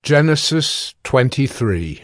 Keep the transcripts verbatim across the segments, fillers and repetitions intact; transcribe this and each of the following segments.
Genesis twenty-three.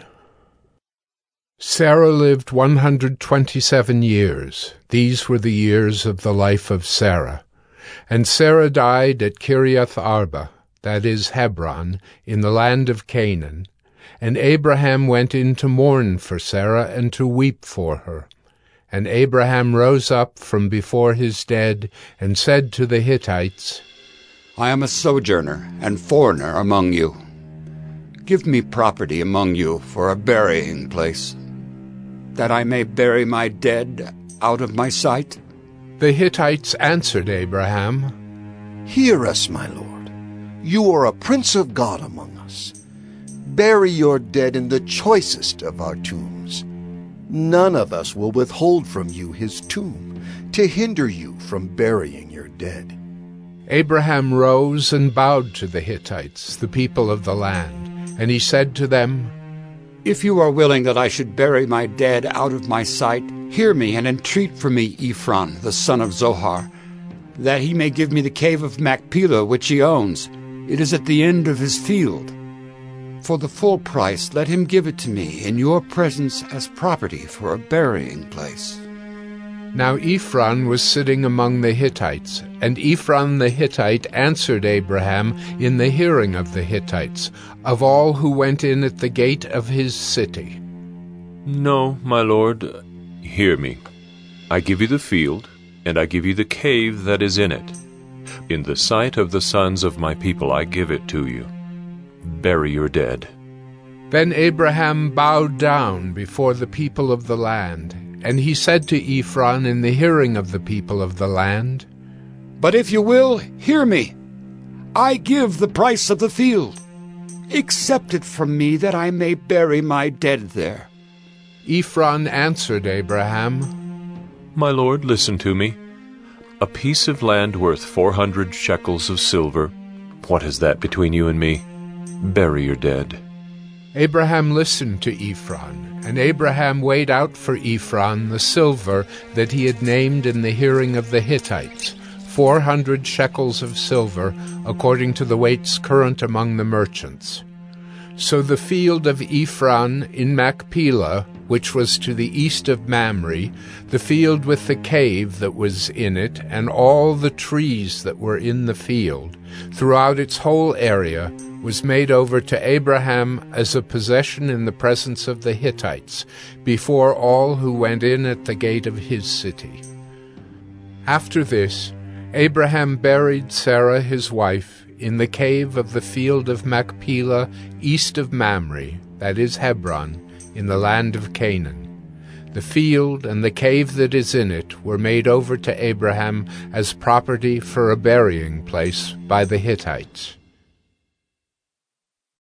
Sarah lived one hundred twenty-seven years. These were the years of the life of Sarah. And Sarah died at Kiriath Arba, that is Hebron, in the land of Canaan. And Abraham went in to mourn for Sarah and to weep for her. And Abraham rose up from before his dead, and said to the Hittites, I am a sojourner and foreigner among you. Give me property among you for a burying place, that I may bury my dead out of my sight. The Hittites answered Abraham, Hear us, my lord. You are a prince of God among us. Bury your dead in the choicest of our tombs. None of us will withhold from you his tomb, to hinder you from burying your dead. Abraham rose and bowed to the Hittites, the people of the land. And he said to them, If you are willing that I should bury my dead out of my sight, hear me and entreat for me Ephron, the son of Zohar, that he may give me the cave of Machpelah which he owns. It is at the end of his field. For the full price let him give it to me in your presence as property for a burying place. Now Ephron was sitting among the Hittites, and Ephron the Hittite answered Abraham in the hearing of the Hittites, of all who went in at the gate of his city. No, my lord, hear me. I give you the field, and I give you the cave that is in it. In the sight of the sons of my people I give it to you. Bury your dead. Then Abraham bowed down before the people of the land, and he said to Ephron in the hearing of the people of the land, But if you will, hear me. I give the price of the field. Accept it from me that I may bury my dead there. Ephron answered Abraham, My lord, listen to me. A piece of land worth four hundred shekels of silver. What is that between you and me? Bury your dead. Abraham listened to Ephron, and Abraham weighed out for Ephron the silver that he had named in the hearing of the Hittites, four hundred shekels of silver, according to the weights current among the merchants. So the field of Ephron in Machpelah, which was to the east of Mamre, the field with the cave that was in it, and all the trees that were in the field, throughout its whole area, was made over to Abraham as a possession in the presence of the Hittites, before all who went in at the gate of his city. After this, Abraham buried Sarah his wife in the cave of the field of Machpelah east of Mamre, that is Hebron, in the land of Canaan. The field and the cave that is in it were made over to Abraham as property for a burying place by the Hittites.